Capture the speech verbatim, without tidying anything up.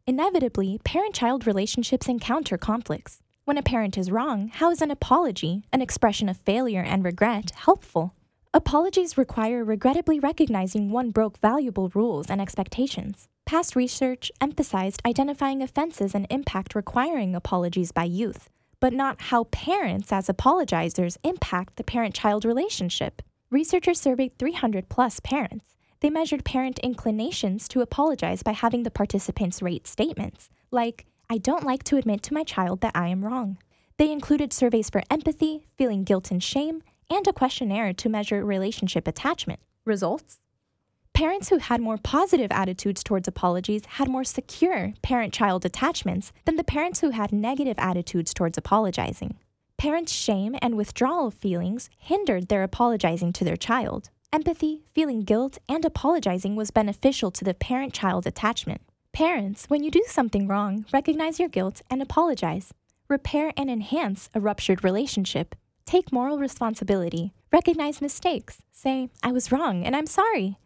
Inevitably, parent-child relationships encounter conflicts. When a parent is wrong, how is an apology, an expression of failure and regret, helpful? Apologies require regrettably recognizing one broke valuable rules and expectations. Past research emphasized identifying offenses and impact requiring apologies by youth, but not how parents as apologizers impact the parent-child relationship. Researchers surveyed three hundred plus parents. They measured parent inclinations to apologize by having the participants rate statements, like, "I don't like to admit to my child that I am wrong." They included surveys for empathy, feeling guilt and shame, and a questionnaire to measure relationship attachment. Results? Parents who had more positive attitudes towards apologies had more secure parent-child attachments than the parents who had negative attitudes towards apologizing. Parents' shame and withdrawal feelings hindered their apologizing to their child. Empathy, feeling guilt, and apologizing was beneficial to the parent-child attachment. Parents, when you do something wrong, recognize your guilt and apologize. Repair and enhance a ruptured relationship. Take moral responsibility. Recognize mistakes. Say, "I was wrong and I'm sorry."